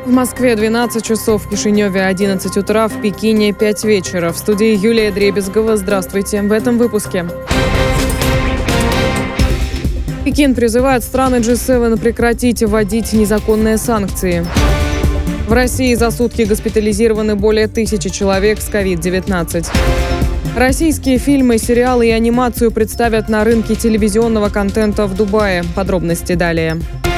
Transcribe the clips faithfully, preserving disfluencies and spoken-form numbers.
В Москве двенадцать часов, в Кишиневе одиннадцать утра, в Пекине пять вечера. В студии Юлия Дребезгова. Здравствуйте. В этом выпуске. Пекин призывает страны джи семь прекратить вводить незаконные санкции. В России за сутки госпитализированы более тысячи человек с ковид девятнадцать. Российские фильмы, сериалы и анимацию представят на рынке телевизионного контента в Дубае. Подробности далее.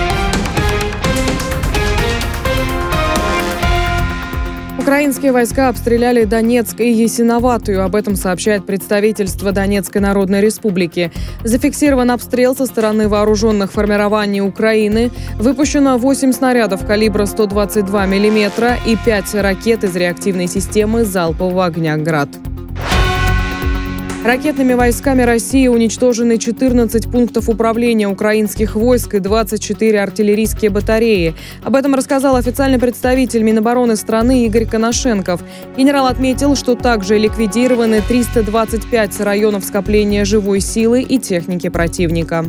Украинские войска обстреляли Донецк и Ясиноватую. Об этом сообщает представительство Донецкой Народной Республики. Зафиксирован обстрел со стороны вооруженных формирований Украины. Выпущено восемь снарядов калибра сто двадцать два миллиметра и пять ракет из реактивной системы залпового огня «Град». Ракетными войсками России уничтожены четырнадцать пунктов управления украинских войск и двадцать четыре артиллерийские батареи. Об этом рассказал официальный представитель Минобороны страны Игорь Коношенков. Генерал отметил, что также ликвидированы триста двадцать пять районов скопления живой силы и техники противника.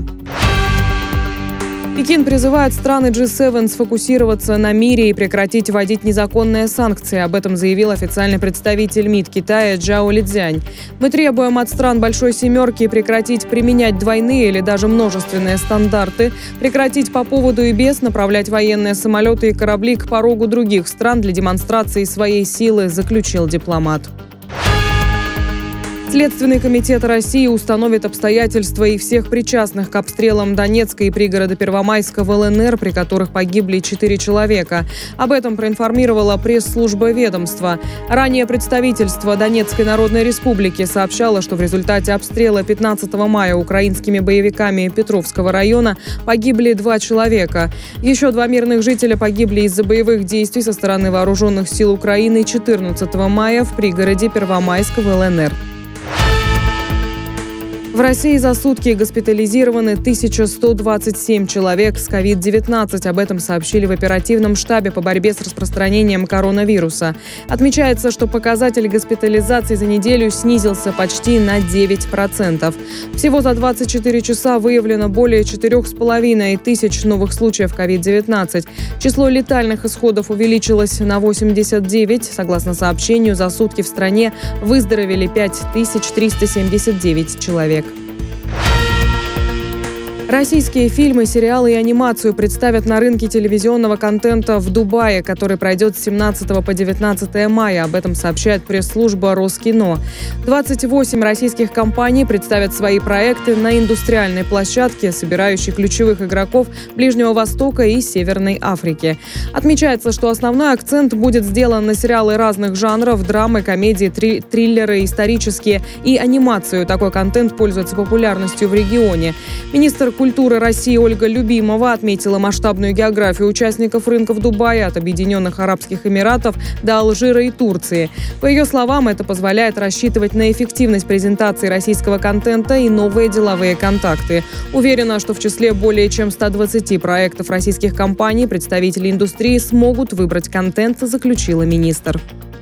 Пекин призывает страны джи семь сфокусироваться на мире и прекратить вводить незаконные санкции. Об этом заявил официальный представитель МИД Китая Джао Лидзянь. «Мы требуем от стран Большой Семерки прекратить применять двойные или даже множественные стандарты, прекратить по поводу и без направлять военные самолеты и корабли к порогу других стран для демонстрации своей силы», заключил дипломат. Следственный комитет России установит обстоятельства и всех причастных к обстрелам Донецка и пригорода Первомайска в эл эн эр, при которых погибли четыре человека. Об этом проинформировала пресс-служба ведомства. Ранее представительство Донецкой Народной Республики сообщало, что в результате обстрела пятнадцатого мая украинскими боевиками Петровского района погибли два человека. Еще два мирных жителя погибли из-за боевых действий со стороны вооруженных сил Украины четырнадцатого мая в пригороде Первомайска в эл эн эр. В России за сутки госпитализированы тысяча сто двадцать семь человек с ковид девятнадцать. Об этом сообщили в оперативном штабе по борьбе с распространением коронавируса. Отмечается, что показатель госпитализации за неделю снизился почти на девять процентов. Всего за двадцать четыре часа выявлено более четырех с половиной тысяч новых случаев ковид девятнадцать. Число летальных исходов увеличилось на восемьдесят девять. Согласно сообщению, за сутки в стране выздоровели пять тысяч триста семьдесят девять человек. Российские фильмы, сериалы и анимацию представят на рынке телевизионного контента в Дубае, который пройдет с семнадцатого по девятнадцатое мая. Об этом сообщает пресс-служба Роскино. двадцать восемь российских компаний представят свои проекты на индустриальной площадке, собирающей ключевых игроков Ближнего Востока и Северной Африки. Отмечается, что основной акцент будет сделан на сериалы разных жанров, драмы, комедии, три- триллеры, исторические и анимацию. Такой контент пользуется популярностью в регионе. Министр культуры России Ольга Любимова отметила масштабную географию участников рынка в Дубае от Объединенных Арабских Эмиратов до Алжира и Турции. По ее словам, это позволяет рассчитывать на эффективность презентации российского контента и новые деловые контакты. Уверена, что в числе более чем ста двадцати проектов российских компаний представители индустрии смогут выбрать контент, заключила министр.